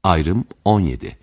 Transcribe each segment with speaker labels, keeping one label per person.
Speaker 1: Ayrım 17.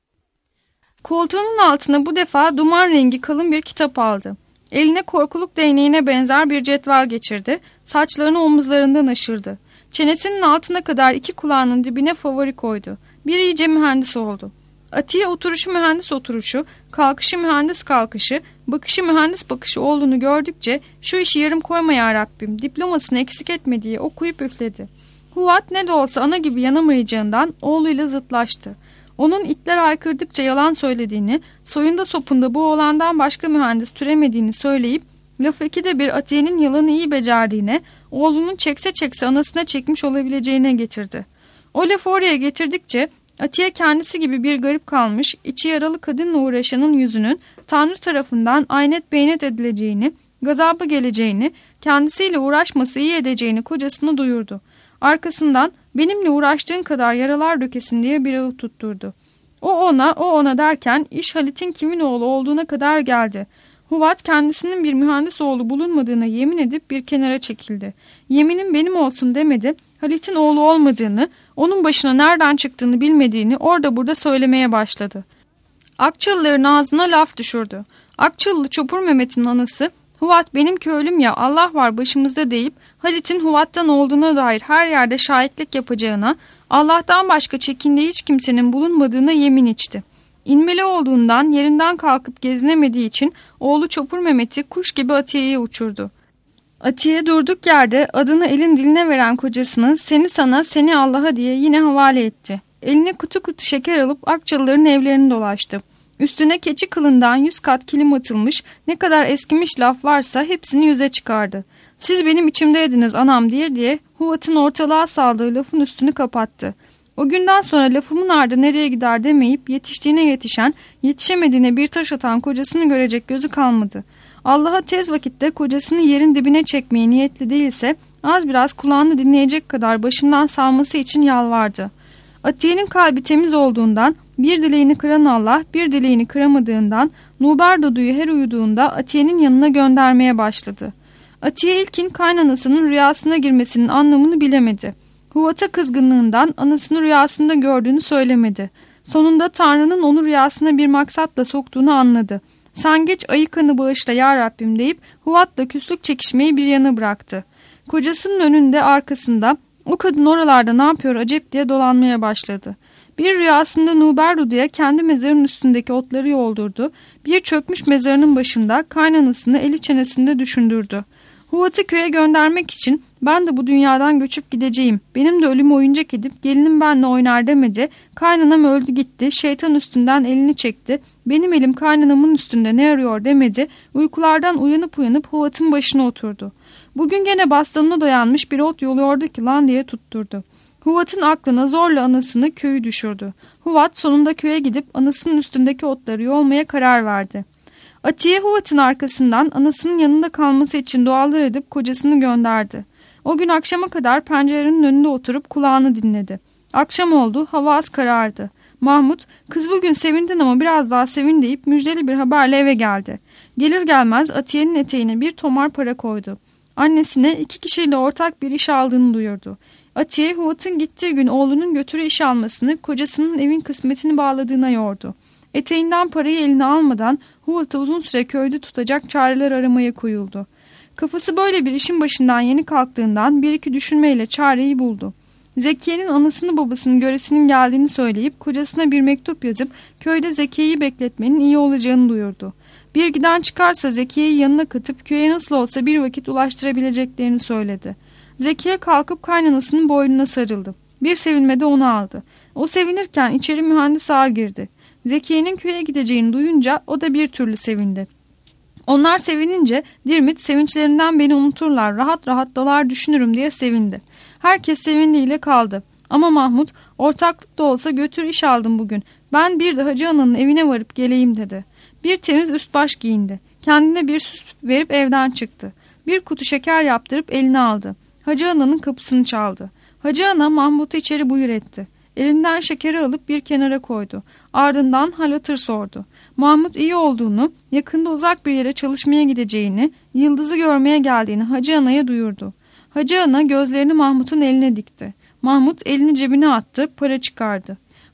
Speaker 2: Koltuğunun altına bu defa duman rengi kalın bir kitap aldı. Eline korkuluk değneğine benzer bir cetvel geçirdi. Saçlarını omuzlarından aşırdı. Çenesinin altına kadar iki kulağının dibine favori koydu. Bir iyice mühendis oldu. Atiye oturuşu mühendis oturuşu, kalkışı mühendis kalkışı, bakışı mühendis bakışı olduğunu gördükçe şu işi yarım koyma ya Rabbim, diplomasını eksik etme diye okuyup üfledi. Huvat ne de olsa ana gibi yanamayacağından oğluyla zıtlaştı. Onun itler haykırdıkça yalan söylediğini, soyunda sopunda bu oğlandan başka mühendis türemediğini söyleyip, lafı ikide bir Atiye'nin yalanı iyi becerdiğine, oğlunun çekse anasına çekmiş olabileceğine getirdi. O lafı oraya getirdikçe, Atiye kendisi gibi bir garip kalmış, içi yaralı kadınla uğraşanın yüzünün Tanrı tarafından aynet beynet edileceğini, gazabı geleceğini, kendisiyle uğraşması iyi edeceğini kocasını duyurdu. Arkasından benimle uğraştığın kadar yaralar dökesin diye bir ağıt tutturdu. O ona derken iş Halit'in kimin oğlu olduğuna kadar geldi. Huvat kendisinin bir mühendis oğlu bulunmadığına yemin edip bir kenara çekildi. Yeminim benim olsun demedi. Halit'in oğlu olmadığını, onun başına nereden çıktığını bilmediğini orada burada söylemeye başladı. Akçalıların ağzına laf düşürdü. Akçalılı Çopur Mehmet'in anası, Huvat benim köylüm ya Allah var başımızda deyip Halit'in Huvat'tan olduğuna dair her yerde şahitlik yapacağına, Allah'tan başka çekindiği hiç kimsenin bulunmadığına yemin içti. İnmeli olduğundan yerinden kalkıp gezinemediği için oğlu Çopur Mehmet'i kuş gibi Atiye'ye uçurdu. Atiye durduk yerde adını elin diline veren kocasını seni sana seni Allah'a diye yine havale etti. Eline kutu kutu şeker alıp Akçalıların evlerini dolaştı. Üstüne keçi kılından 100 kat kilim atılmış, ne kadar eskimiş laf varsa hepsini yüze çıkardı. Siz benim içimdeydiniz anam diye Huvat'ın ortalığa saldığı lafın üstünü kapattı. O günden sonra lafımın ardı nereye gider demeyip yetiştiğine yetişen, yetişemediğine bir taş atan kocasını görecek gözü kalmadı. Allah'a tez vakitte kocasını yerin dibine çekmeye niyetli değilse az biraz kulağını dinleyecek kadar başından salması için yalvardı. Atiye'nin kalbi temiz olduğundan, bir dileğini kıran Allah, bir dileğini kıramadığından Nubar Dudu'yu her uyuduğunda Atiye'nin yanına göndermeye başladı. Atiye ilkin kaynanasının rüyasına girmesinin anlamını bilemedi. Huvat'a kızgınlığından anasını rüyasında gördüğünü söylemedi. Sonunda Tanrı'nın onu rüyasına bir maksatla soktuğunu anladı. Sen geç ayı kanı bağışla ya Rabbim deyip Huvat'la küslük çekişmeyi bir yana bıraktı. Kocasının önünde arkasında o kadın oralarda ne yapıyor acep diye dolanmaya başladı. Bir rüyasında Nubar Dudu'ya kendi mezarının üstündeki otları yoldurdu. Bir çökmüş mezarının başında kaynanasını eli çenesinde düşündürdü. Huvat'ı köye göndermek için ben de bu dünyadan göçüp gideceğim. Benim de ölümü oyuncak edip gelinim benle oynar demedi. Kaynanam öldü gitti. Şeytan üstünden elini çekti. Benim elim kaynanamın üstünde ne arıyor demedi. Uykulardan uyanıp Huvat'ın başına oturdu. Bugün gene bastonuna dayanmış bir ot yoluyordu ki lan diye tutturdu. Huvat'ın aklına zorla anasını köyü düşürdü. Huvat sonunda köye gidip anasının üstündeki otları yolmaya karar verdi. Atiye Huvat'ın arkasından anasının yanında kalması için dualar edip kocasını gönderdi. O gün akşama kadar pencerenin önünde oturup kulağını dinledi. Akşam oldu, hava az karardı. Mahmut, kız bugün sevindin ama biraz daha sevin deyip müjdeli bir haberle eve geldi. Gelir gelmez Atiye'nin eteğine bir tomar para koydu. Annesine 2 kişiyle ortak bir iş aldığını duyurdu. Atiye, Huvat'ın gittiği gün oğlunun götürü iş almasını, kocasının evin kısmetini bağladığına yordu. Eteğinden parayı eline almadan Huvat'ı uzun süre köyde tutacak çareler aramaya koyuldu. Kafası böyle bir işin başından yeni kalktığından bir iki düşünmeyle çareyi buldu. Zekiye'nin anasını babasının göresinin geldiğini söyleyip kocasına bir mektup yazıp köyde Zekiye'yi bekletmenin iyi olacağını duyurdu. Bir giden çıkarsa Zekiye'yi yanına katıp köye nasıl olsa bir vakit ulaştırabileceklerini söyledi. Zekiye kalkıp kaynanasının boynuna sarıldı. Bir sevinmede onu aldı. O sevinirken içeri mühendis ağa girdi. Zekiye'nin köye gideceğini duyunca o da bir türlü sevindi. Onlar sevinince Dirmit sevinçlerinden beni unuturlar, rahat rahat dalar düşünürüm diye sevindi. Herkes sevindiğiyle kaldı. Ama Mahmut ortaklık da olsa götür iş aldım bugün. Ben bir de Hacı Ana'nın evine varıp geleyim dedi. Bir temiz üst baş giyindi. Kendine bir süs verip evden çıktı. Bir kutu şeker yaptırıp eline aldı. Hacı Ana'nın kapısını çaldı. Hacı Ana Mahmut'u içeri buyur etti. Elinden şekeri alıp bir kenara koydu. Ardından hal hatır sordu. Mahmut iyi olduğunu, yakında uzak bir yere çalışmaya gideceğini, Yıldız'ı görmeye geldiğini Hacı Ana'ya duyurdu. Hacı Ana gözlerini Mahmut'un eline dikti. Mahmut elini cebine attı, para çıkardı.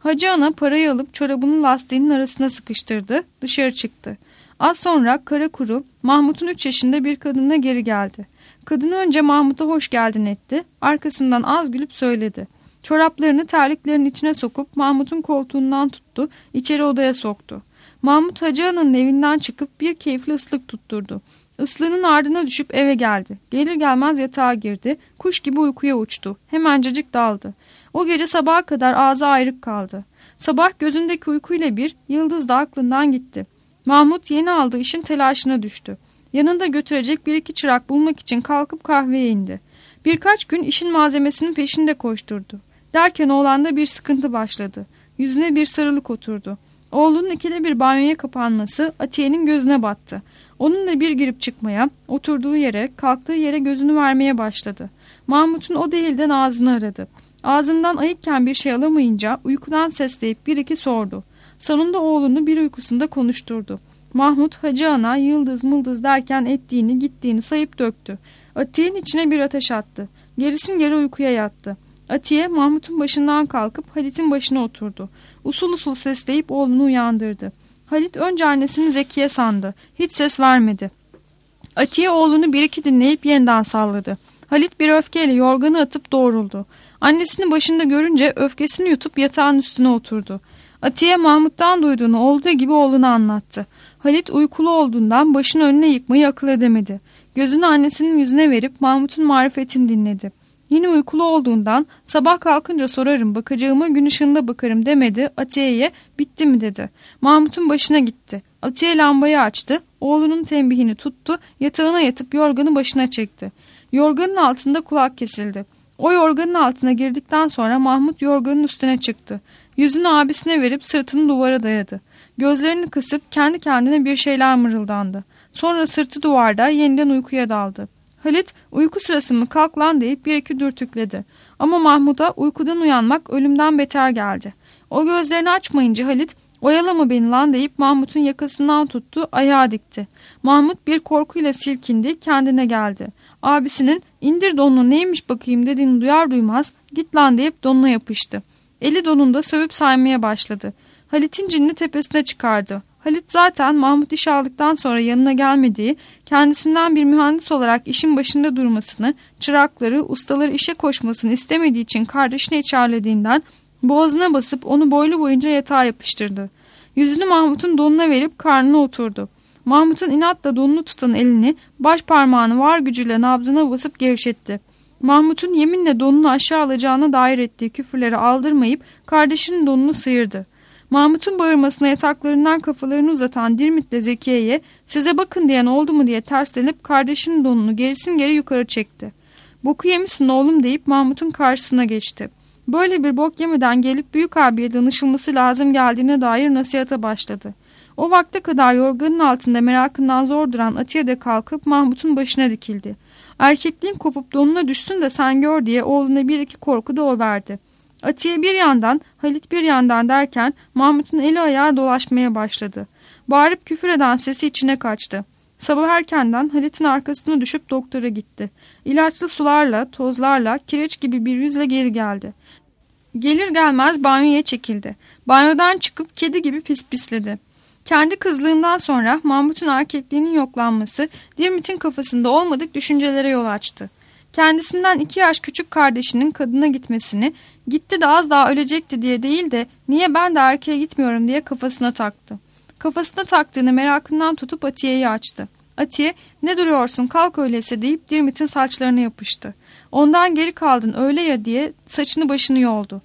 Speaker 2: Hacı ana parayı alıp çorabının lastiğinin arasına sıkıştırdı, dışarı çıktı. Az sonra kara kuru Mahmut'un 3 yaşında bir kadınla geri geldi. Kadın önce Mahmut'a hoş geldin etti, arkasından az gülüp söyledi. Çoraplarını terliklerin içine sokup Mahmut'un koltuğundan tuttu, içeri odaya soktu. Mahmut Hacı Ana'nın evinden çıkıp bir keyifli ıslık tutturdu. Islığının ardına düşüp eve geldi. Gelir gelmez yatağa girdi, kuş gibi uykuya uçtu. Hemencecik daldı. O gece sabaha kadar ağzı ayrık kaldı. Sabah gözündeki uykuyla bir yıldız da aklından gitti. Mahmut yeni aldığı işin telaşına düştü. Yanında götürecek bir iki çırak bulmak için kalkıp kahveye indi. Birkaç gün işin malzemesinin peşinde koşturdu. Derken oğlanda bir sıkıntı başladı. Yüzüne bir sarılık oturdu. Oğlunun ikide bir banyoya kapanması Atiye'nin gözüne battı. Onunla bir girip çıkmaya, oturduğu yere, kalktığı yere gözünü vermeye başladı. Mahmut'un o değilden ağzını aradı. Ağzından ayıkken bir şey alamayınca uykudan sesleyip bir iki sordu. Sonunda oğlunu bir uykusunda konuşturdu. Mahmut Hacı Ana yıldız mıldız derken ettiğini gittiğini sayıp döktü. Atiye'nin içine bir ateş attı. Gerisin geri uykuya yattı. Atiye Mahmut'un başından kalkıp Halit'in başına oturdu. Usul usul sesleyip oğlunu uyandırdı. Halit önce annesini Zekiye sandı. Hiç ses vermedi. Atiye oğlunu bir iki dinleyip yeniden salladı. Halit bir öfkeyle yorganı atıp doğruldu. Annesini başında görünce öfkesini yutup yatağın üstüne oturdu. Atiye Mahmut'tan duyduğunu olduğu gibi oğluna anlattı. Halit uykulu olduğundan başını önüne yıkmayı akıl edemedi. Gözünü annesinin yüzüne verip Mahmut'un marifetini dinledi. Yine uykulu olduğundan sabah kalkınca sorarım, bakacağıma gün ışığında bakarım demedi. Atiye'ye bitti mi dedi. Mahmut'un başına gitti. Atiye lambayı açtı. Oğlunun tembihini tuttu. Yatağına yatıp yorganı başına çekti. Yorganın altında kulak kesildi. O yorganın altına girdikten sonra Mahmut yorganın üstüne çıktı. Yüzünü abisine verip sırtını duvara dayadı. Gözlerini kısıp kendi kendine bir şeyler mırıldandı. Sonra sırtı duvarda yeniden uykuya daldı. Halit uyku sırası mı kalk lan deyip bir iki dürtükledi. Ama Mahmut'a uykudan uyanmak ölümden beter geldi. O gözlerini açmayınca Halit oyalama beni lan deyip Mahmut'un yakasından tuttu, ayağa dikti. Mahmut bir korkuyla silkindi, kendine geldi. Abisinin indir donunu neymiş bakayım dediğini duyar duymaz git lan deyip donuna yapıştı. Eli donunda sövüp saymaya başladı. Halit'in cinini tepesine çıkardı. Halit zaten Mahmut iş aldıktan sonra yanına gelmediği, kendisinden bir mühendis olarak işin başında durmasını, çırakları, ustaları işe koşmasını istemediği için kardeşine içerlediğinden boğazına basıp onu boylu boyunca yatağa yapıştırdı. Yüzünü Mahmut'un donuna verip karnına oturdu. Mahmut'un inatla donunu tutan elini baş parmağını var gücüyle nabzına basıp gevşetti. Mahmut'un yeminle donunu aşağı alacağına dair ettiği küfürleri aldırmayıp kardeşinin donunu sıyırdı. Mahmut'un bağırmasına yataklarından kafalarını uzatan Dirmit'le Zekiye'ye size bakın diyen oldu mu diye terslenip kardeşinin donunu gerisin geri yukarı çekti. Boku yemişsin oğlum deyip Mahmut'un karşısına geçti. Böyle bir bok yemeden gelip büyük abiye danışılması lazım geldiğine dair nasihata başladı. O vakte kadar yorganın altında merakından zor duran Atiye de kalkıp Mahmut'un başına dikildi. Erkekliğin kopup donuna düşsün de sen gör diye oğluna bir iki korku da o verdi. Atiye bir yandan, Halit bir yandan derken Mahmut'un eli ayağı dolaşmaya başladı. Bağırıp küfür eden sesi içine kaçtı. Sabah erkenden Halit'in arkasına düşüp doktora gitti. İlaçlı sularla, tozlarla, kireç gibi bir yüzle geri geldi. Gelir gelmez banyoya çekildi. Banyodan çıkıp kedi gibi pisledi. Kendi kızlığından sonra Mahmut'un erkekliğinin yoklanması Dirmit'in kafasında olmadık düşüncelere yol açtı. Kendisinden 2 yaş küçük kardeşinin kadına gitmesini, gitti de az daha ölecekti diye değil de niye ben de erkeğe gitmiyorum diye kafasına taktı. Kafasına taktığını merakından tutup Atiye'yi açtı. Atiye ne duruyorsun kalk öyleyse deyip Dirmit'in saçlarına yapıştı. Ondan geri kaldın öyle ya diye saçını başını yoldu.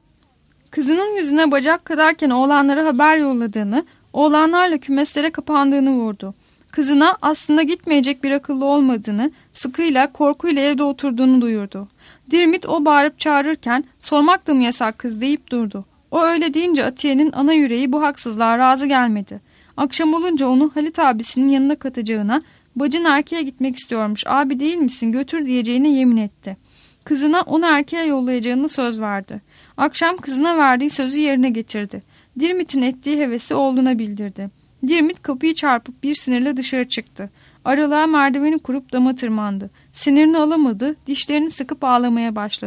Speaker 2: Kızının yüzüne bacak kadarken oğlanlara haber yolladığını, oğlanlarla kümeslere kapandığını vurdu. Kızına aslında gitmeyecek bir akıllı olmadığını, sıkıyla, korkuyla evde oturduğunu duyurdu. Dirmit o bağırıp çağırırken sormak da mı yasak kız deyip durdu. O öyle deyince Atiye'nin ana yüreği bu haksızlığa razı gelmedi. Akşam olunca onu Halit abisinin yanına katacağına, bacın erkeğe gitmek istiyormuş, abi değil misin götür diyeceğine yemin etti. Kızına onu erkeğe yollayacağını söz verdi. Akşam kızına verdiği sözü yerine getirdi. Dirmit'in ettiği hevesi oğluna bildirdi. Dirmit kapıyı çarpıp bir sinirle dışarı çıktı. Aralığa merdiveni kurup dama tırmandı. Sinirini alamadı, dişlerini sıkıp ağlamaya başladı.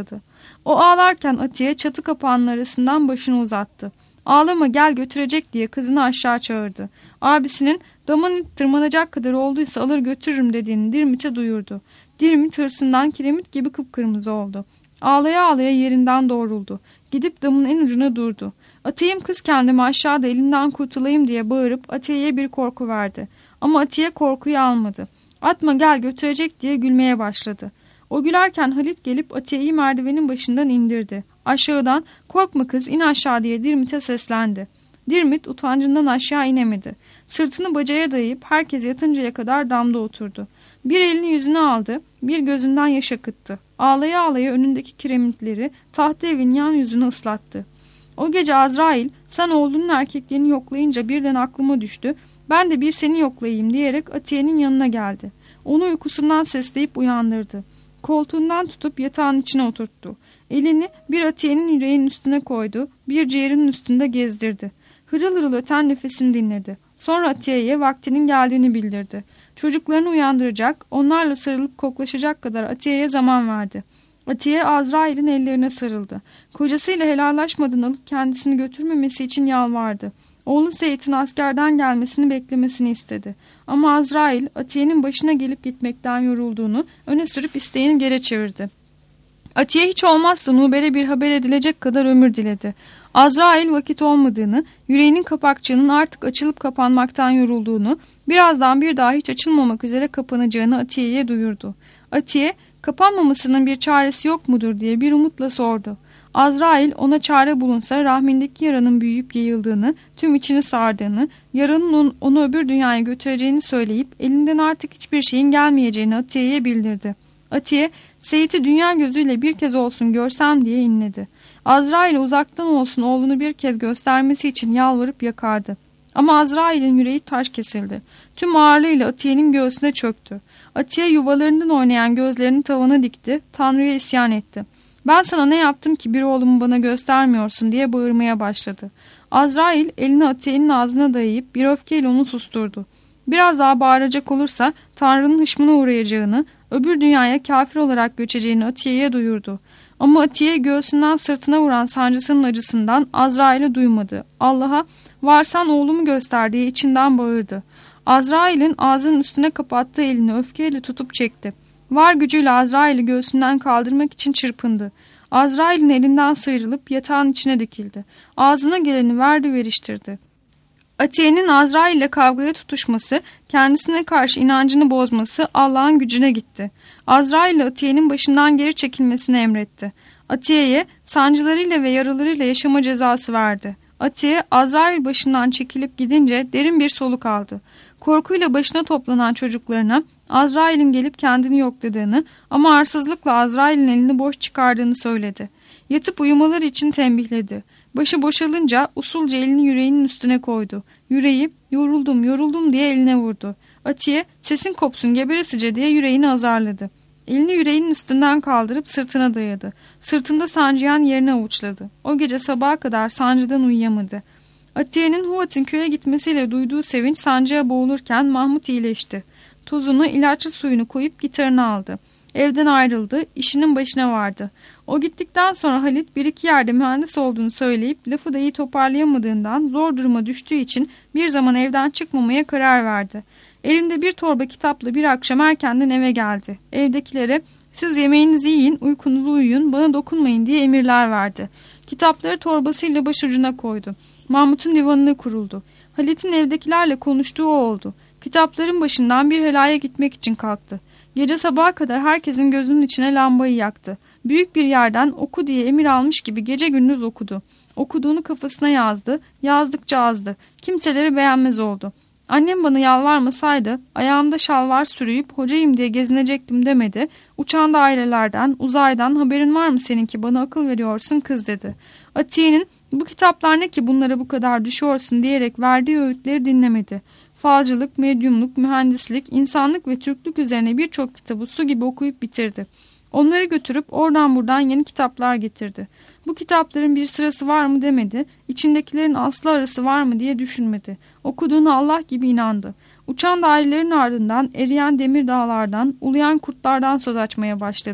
Speaker 2: O ağlarken Atiye çatı kapağının arasından başını uzattı. Ağlama gel götürecek diye kızını aşağı çağırdı. Abisinin daman tırmanacak kadar olduysa alır götürürüm dediğini Dirmit'e duyurdu. Dirmit hırsından kiremit gibi kıpkırmızı oldu. Ağlaya ağlaya yerinden doğruldu. Gidip damın en ucuna durdu. Atayım kız kendimi aşağıda elinden kurtulayım diye bağırıp Atiye'ye bir korku verdi. Ama Atiye korkuyu almadı. Atma gel götürecek diye gülmeye başladı. O gülerken Halit gelip Atiye'yi merdivenin başından indirdi. Aşağıdan korkma kız in aşağı diye Dirmit'e seslendi. Dirmit utancından aşağı inemedi. Sırtını bacaya dayayıp herkes yatıncaya kadar damda oturdu. Bir elini yüzüne aldı, bir gözünden yaş akıttı. Ağlaya ağlaya önündeki kiremitleri tahta evin yan yüzünü ıslattı. O gece Azrail sen oğlunun erkeklerini yoklayınca birden aklıma düştü. Ben de bir seni yoklayayım diyerek Atiye'nin yanına geldi. Onu uykusundan sesleyip uyandırdı. Koltuğundan tutup yatağın içine oturttu. Elini bir Atiye'nin yüreğinin üstüne koydu, bir ciğerinin üstünde gezdirdi. Hırıl hırıl öten nefesini dinledi. Sonra Atiye'ye vaktinin geldiğini bildirdi. Çocuklarını uyandıracak, onlarla sarılıp koklaşacak kadar Atiye'ye zaman verdi. Atiye Azrail'in ellerine sarıldı. Kocasıyla helallaşmadan alıp kendisini götürmemesi için yalvardı. Oğlu Seyit'in askerden gelmesini beklemesini istedi. Ama Azrail Atiye'nin başına gelip gitmekten yorulduğunu öne sürüp isteğini geri çevirdi. Atiye hiç olmazsa Nuber'e bir haber edilecek kadar ömür diledi. Azrail vakit olmadığını, yüreğinin kapakçığının artık açılıp kapanmaktan yorulduğunu, birazdan bir daha hiç açılmamak üzere kapanacağını Atiye'ye duyurdu. Atiye, kapanmamasının bir çaresi yok mudur diye bir umutla sordu. Azrail ona çare bulunsa rahmindeki yaranın büyüyüp yayıldığını, tüm içini sardığını, yaranın onu öbür dünyaya götüreceğini söyleyip elinden artık hiçbir şeyin gelmeyeceğini Atiye'ye bildirdi. Atiye, Seyit'i dünya gözüyle bir kez olsun görsem diye inledi. Azrail'e uzaktan olsun oğlunu bir kez göstermesi için yalvarıp yakardı. Ama Azrail'in yüreği taş kesildi. Tüm ağırlığıyla Atiye'nin göğsüne çöktü. Atiye yuvalarından oynayan gözlerini tavana dikti, Tanrı'ya isyan etti. Ben sana ne yaptım ki bir oğlumu bana göstermiyorsun diye bağırmaya başladı. Azrail elini Atiye'nin ağzına dayayıp bir öfkeyle onu susturdu. Biraz daha bağıracak olursa Tanrı'nın hışmına uğrayacağını, öbür dünyaya kafir olarak göçeceğini Atiye'ye duyurdu. Ama Atiye göğsünden sırtına vuran sancısının acısından Azrail'i duymadı. Allah'a varsan oğlumu göster diye içinden bağırdı. Azrail'in ağzının üstüne kapattığı elini öfkeyle tutup çekti. Var gücüyle Azrail'i göğsünden kaldırmak için çırpındı. Azrail'in elinden sıyrılıp yatağın içine dikildi. Ağzına geleni verdi veriştirdi. Atiye'nin Azrail ile kavgaya tutuşması, kendisine karşı inancını bozması Allah'ın gücüne gitti. Azrail ile Atiye'nin başından geri çekilmesini emretti. Atiye'ye sancılarıyla ve yaralarıyla yaşama cezası verdi. Atiye, Azrail başından çekilip gidince derin bir soluk aldı. Korkuyla başına toplanan çocuklarına Azrail'in gelip kendini yokladığını ama arsızlıkla Azrail'in elini boş çıkardığını söyledi. Yatıp uyumaları için tembihledi. Başı boşalınca usulca elini yüreğinin üstüne koydu. Yüreği yoruldum yoruldum diye eline vurdu. Atiye sesin kopsun geberesice diye yüreğini azarladı. Elini yüreğinin üstünden kaldırıp sırtına dayadı. Sırtında sancıyan yerine avuçladı. O gece sabaha kadar sancıdan uyuyamadı. Atiye'nin Huat'ın köye gitmesiyle duyduğu sevinç sancıya boğulurken Mahmut iyileşti. Tuzunu, ilaçlı suyunu koyup gitarını aldı. Evden ayrıldı, işinin başına vardı. O gittikten sonra Halit bir iki yerde mühendis olduğunu söyleyip lafı da iyi toparlayamadığından zor duruma düştüğü için bir zaman evden çıkmamaya karar verdi. Elinde bir torba kitapla bir akşam erkenden eve geldi. Evdekilere siz yemeğinizi yiyin, uykunuzu uyuyun, bana dokunmayın diye emirler verdi. Kitapları torbasıyla başucuna koydu. Mahmut'un divanına kuruldu. Halit'in evdekilerle konuştuğu o oldu. Kitapların başından bir helaya gitmek için kalktı. Gece sabaha kadar herkesin gözünün içine lambayı yaktı. Büyük bir yerden oku diye emir almış gibi gece gündüz okudu. Okuduğunu kafasına yazdı, yazdıkça azdı. Kimseleri beğenmez oldu. Annem bana yalvarmasaydı ayağımda şalvar sürüyüp hocayım diye gezinecektim demedi. Uçan dairelerden, uzaydan haberin var mı senin ki bana akıl veriyorsun kız dedi. Atiye'nin bu kitaplar ne ki bunlara bu kadar düşüyorsun diyerek verdiği öğütleri dinlemedi. Falcılık, medyumluk, mühendislik, insanlık ve Türklük üzerine birçok kitabı su gibi okuyup bitirdi. Onları götürüp oradan buradan yeni kitaplar getirdi. Bu kitapların bir sırası var mı demedi, içindekilerin aslı arası var mı diye düşünmedi. Okuduğuna Allah gibi inandı. Uçan dairelerin ardından eriyen demir dağlardan, uluyan kurtlardan söz açmaya başladı.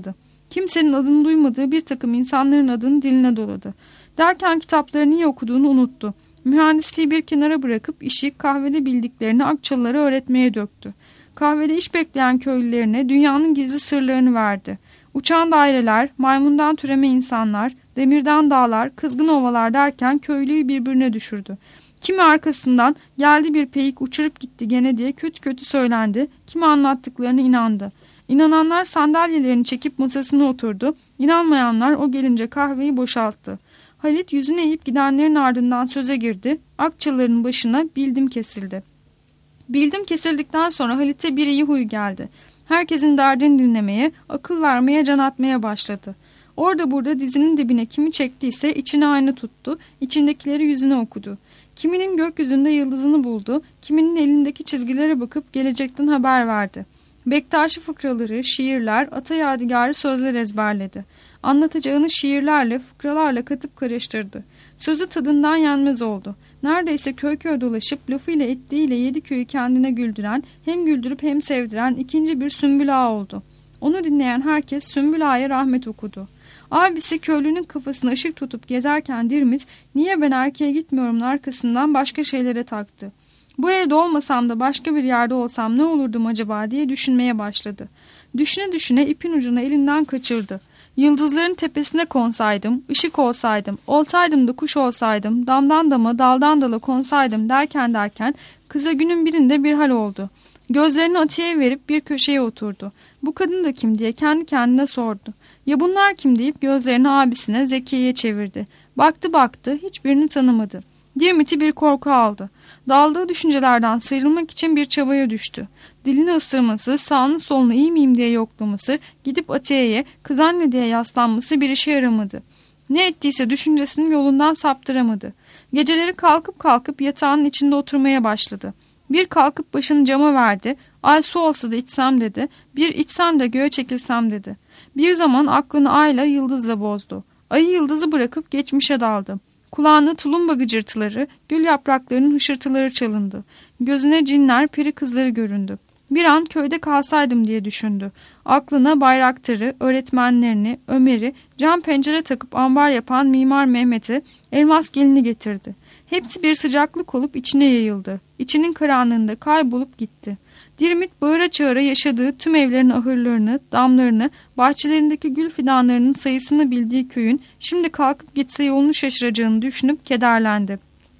Speaker 2: Kimsenin adını duymadığı bir takım insanların adını diline doladı. Derken kitaplarını iyi okuduğunu unuttu. Mühendisliği bir kenara bırakıp işi kahvede bildiklerini Akçalılara öğretmeye döktü. Kahvede iş bekleyen köylülerine dünyanın gizli sırlarını verdi. Uçan daireler, maymundan türeme insanlar, demirden dağlar, kızgın ovalar derken köylüyü birbirine düşürdü. Kimi arkasından geldi bir peyik uçurup gitti gene diye kötü kötü söylendi, kimi anlattıklarına inandı. İnananlar sandalyelerini çekip masasına oturdu, İnanmayanlar o gelince kahveyi boşalttı. Halit yüzüne eğip gidenlerin ardından söze girdi, Akçalıların başına bildim kesildi. Bildim kesildikten sonra Halit'e bir iyi huy geldi. Herkesin derdini dinlemeye, akıl vermeye, can atmaya başladı. Orada burada dizinin dibine kimi çektiyse içine ayna tuttu, içindekileri yüzüne okudu. Kiminin gökyüzünde yıldızını buldu, kiminin elindeki çizgilere bakıp gelecekten haber verdi. Bektaşi fıkraları, şiirler, ata yadigarı sözler ezberledi. Anlatacağını şiirlerle, fıkralarla katıp karıştırdı. Sözü tadından yenmez oldu. Neredeyse köy köy dolaşıp lafıyla ettiğiyle 7 köyü kendine güldüren, hem güldürüp hem sevdiren ikinci bir Sümbül Ağa oldu. Onu dinleyen herkes Sümbül Ağa'ya rahmet okudu. Abisi köylünün kafasına ışık tutup gezerken Dirmit, niye ben erkeğe gitmiyorumun arkasından başka şeylere taktı. Bu evde olmasam da başka bir yerde olsam ne olurdum acaba diye düşünmeye başladı. Düşüne düşüne ipin ucunu elinden kaçırdı. Yıldızların tepesine konsaydım, ışık olsaydım, olsaydım da kuş olsaydım, damdan dama, daldan dala konsaydım derken kıza günün birinde bir hal oldu. Gözlerini Atiye'ye verip bir köşeye oturdu. Bu kadın da kim diye kendi kendine sordu. Ya bunlar kim deyip gözlerini abisine Zekiye'ye çevirdi. Baktı hiçbirini tanımadı. Dirmit'i bir korku aldı. Daldığı düşüncelerden sıyrılmak için bir çabaya düştü. Dilini ısırması, sağını solunu iyi miyim diye yoklaması, gidip Atiye'ye kız anne diye yaslanması bir işe yaramadı. Ne ettiyse düşüncesinin yolundan saptıramadı. Geceleri kalkıp yatağının içinde oturmaya başladı. Bir kalkıp başını cama verdi. Ay su olsa da içsem dedi. Bir içsem de göğe çekilsem dedi. Bir zaman aklını ayla yıldızla bozdu. Ayı yıldızı bırakıp geçmişe daldı. Kulağına tulumba gıcırtıları, gül yapraklarının hışırtıları çalındı. Gözüne cinler, peri kızları göründü. Bir an köyde kalsaydım diye düşündü. Aklına Bayraktar'ı, öğretmenlerini, Ömer'i, cam pencere takıp ambar yapan Mimar Mehmet'i, Elmas Gelin'i getirdi. Hepsi bir sıcaklık olup içine yayıldı. İçinin karanlığında kaybolup gitti. Dirmit bağıra çağıra yaşadığı tüm evlerin ahırlarını, damlarını, bahçelerindeki gül fidanlarının sayısını bildiği köyün şimdi kalkıp gitse yolunu şaşıracağını düşünüp kederlendi.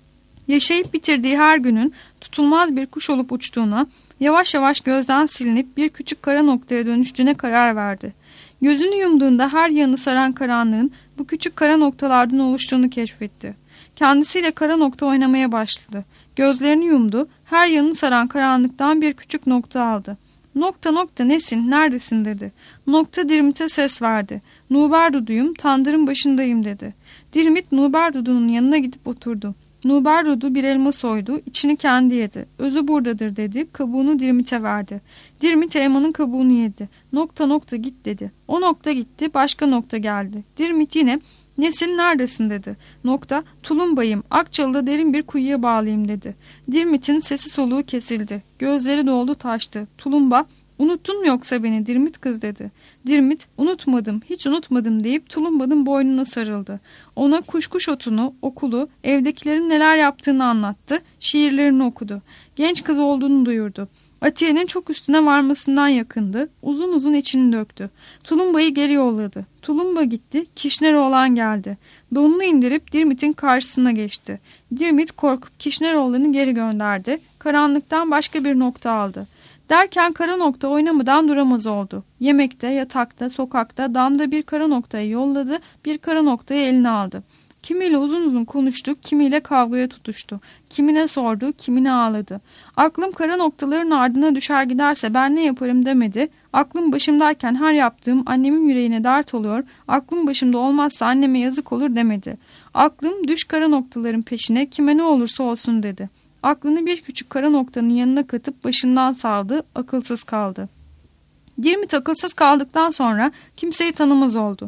Speaker 2: Yaşayıp bitirdiği her günün tutulmaz bir kuş olup uçtuğuna, yavaş yavaş gözden silinip bir küçük kara noktaya dönüştüğüne karar verdi. Gözünü yumduğunda her yanı saran karanlığın bu küçük kara noktalardan oluştuğunu keşfetti. Kendisiyle kara nokta oynamaya başladı. Gözlerini yumdu, her yanını saran karanlıktan bir küçük nokta aldı. Nokta nesin, neredesin dedi. Nokta Dirmit'e ses verdi. Nuber Dudu'yum, tandırın başındayım dedi. Dirmit Nuber Dudu'nun yanına gidip oturdu. Nuber Dudu bir elma soydu, içini kendi yedi. Özü buradadır dedi, kabuğunu Dirmit'e verdi. Dirmit elmanın kabuğunu yedi. Nokta git dedi. O nokta gitti, başka nokta geldi. Dirmit yine nesin neredesin dedi. Nokta tulumbayım, Akçalı'da derin bir kuyuya bağlıyım dedi. Dirmit'in sesi soluğu kesildi. Gözleri doldu taştı. Tulumba unuttun mu yoksa beni Dirmit kız dedi. Dirmit unutmadım hiç unutmadım deyip tulumbanın boynuna sarıldı. Ona kuş otunu, okulu, evdekilerin neler yaptığını anlattı. Şiirlerini okudu. Genç kız olduğunu duyurdu. Atiye'nin çok üstüne varmasından yakındı. Uzun uzun içini döktü. Tulumbayı geri yolladı. Tulumba gitti. Kişneroğlan geldi. Donunu indirip Dirmit'in karşısına geçti. Dirmit korkup Kişneroğlan'ı geri gönderdi. Karanlıktan başka bir nokta aldı. Derken kara nokta oynamadan duramaz oldu. Yemekte, yatakta, sokakta, damda bir kara noktayı yolladı. Bir kara noktayı eline aldı. Kimiyle uzun uzun konuştu, kimiyle kavgaya tutuştu. Kimine sordu, kimine ağladı. Aklım kara noktaların ardına düşer giderse ben ne yaparım demedi. Aklım başımdayken her yaptığım annemin yüreğine dert oluyor. Aklım başımda olmazsa anneme yazık olur demedi. Aklım düş kara noktaların peşine kime ne olursa olsun dedi. Aklını bir küçük kara noktanın yanına katıp başından savdı, akılsız kaldı. Dirmit akılsız kaldıktan sonra kimseyi tanımaz oldu.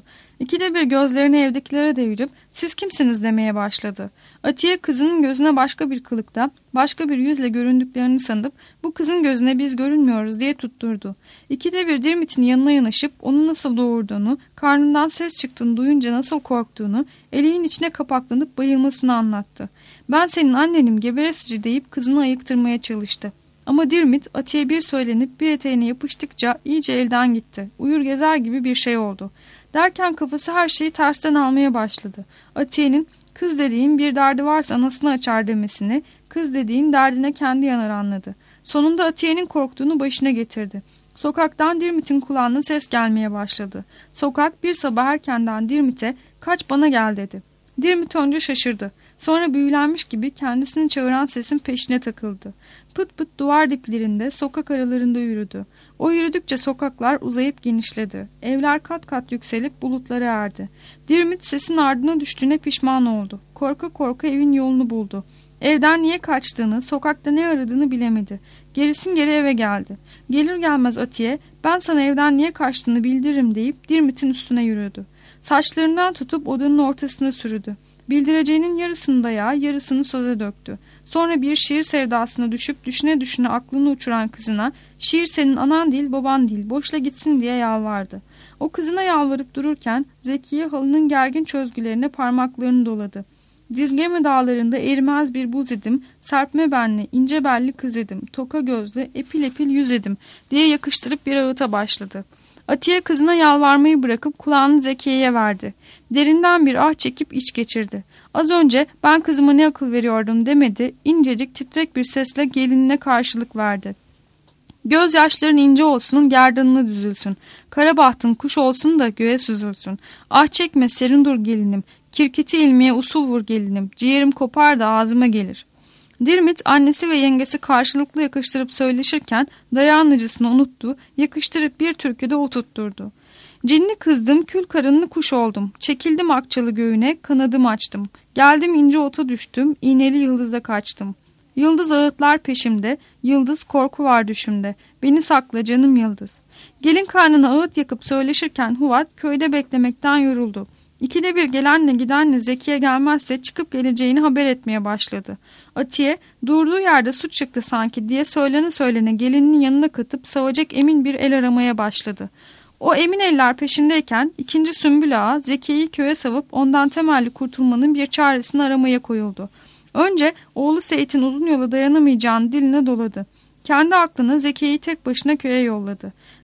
Speaker 2: İkide bir gözlerini evdekilere devirip siz kimsiniz demeye başladı. Atiye kızının gözüne başka bir kılıkta, başka bir yüzle göründüklerini sanıp bu kızın gözüne biz görünmüyoruz diye tutturdu. İkide bir Dirmit'in yanına yanaşıp onu nasıl doğurduğunu, karnından ses çıktığını duyunca nasıl korktuğunu, eleğin içine kapaklanıp bayılmasını anlattı. Ben senin annenim geberesici deyip kızını ayıktırmaya çalıştı. Ama Dirmit Atiye bir söylenip bir eteğine yapıştıkça iyice elden gitti. Uyur gezer gibi bir şey oldu. Derken kafası her şeyi tersten almaya başladı. Atiye'nin kız dediğin bir derdi varsa anasını açar demesini, kız dediğin derdine kendi yanar anladı. Sonunda Atiye'nin korktuğunu başına getirdi. Sokaktan Dirmit'in kulağına ses gelmeye başladı. Sokak bir sabah erkenden Dirmit'e kaç bana gel dedi. Dirmit önce şaşırdı. Sonra büyülenmiş gibi kendisini çağıran sesin peşine takıldı. Pıt pıt duvar diplerinde, sokak aralarında yürüdü. O yürüdükçe sokaklar uzayıp genişledi. Evler kat kat yükselip bulutlara erdi. Dirmit sesin ardına düştüğüne pişman oldu. Korka korka evin yolunu buldu. Evden niye kaçtığını, sokakta ne aradığını bilemedi. Gerisin geri eve geldi. Gelir gelmez Atiye, ben sana evden niye kaçtığını bildiririm deyip Dirmit'in üstüne yürüdü. Saçlarından tutup odanın ortasına sürüdü. Bildireceğinin yarısını dayağı, yarısını söze döktü. Sonra bir şiir sevdasına düşüp düşüne düşüne aklını uçuran kızına şiir senin anan değil baban değil boşla gitsin diye yalvardı. O kızına yalvarıp dururken Zekiye halının gergin çözgülerine parmaklarını doladı. Dizgeme dağlarında erimez bir buz idim, serpme benli, ince belli kız idim, toka gözlü, epil epil yüz idim diye yakıştırıp bir ağıta başladı. Atiye kızına yalvarmayı bırakıp kulağını Zekiye'ye verdi. Derinden bir ah çekip iç geçirdi. Az önce ben kızıma ne akıl veriyordum demedi, incecik titrek bir sesle gelinine karşılık verdi. Gözyaşların ince olsun, gerdanına düzülsün. Kara bahtın kuş olsun da göğe süzülsün. Ah çekme serin dur gelinim, kirkiti ilmiye usul vur gelinim, ciğerim kopar da ağzıma gelir. Dirmit annesi ve yengesi karşılıklı yakıştırıp söyleşirken dayağın acısını unuttu, yakıştırıp bir türküde o tutturdu. Cinli kızdım, kül karınlı kuş oldum, çekildim akçalı göğüne, kanadım açtım. Geldim ince ota düştüm, iğneli yıldıza kaçtım. Yıldız ağıtlar peşimde, yıldız korku var düşümde, beni sakla canım yıldız. Gelin karnına ağıt yakıp söyleşirken Huvat köyde beklemekten yoruldu. İkide bir gelenle gidenle Zekiye gelmezse çıkıp geleceğini haber etmeye başladı. Atiye durduğu yerde su çıktı sanki diye söylene gelininin yanına katıp savacak emin bir el aramaya başladı. O emin eller peşindeyken ikinci Sümbül Ağa Zekiye'yi köye savup ondan temelli kurtulmanın bir çaresini aramaya koyuldu. Önce oğlu Seyit'in uzun yola dayanamayacağını diline doladı. Kendi aklını Zekiye'yi tek başına köye yolladı.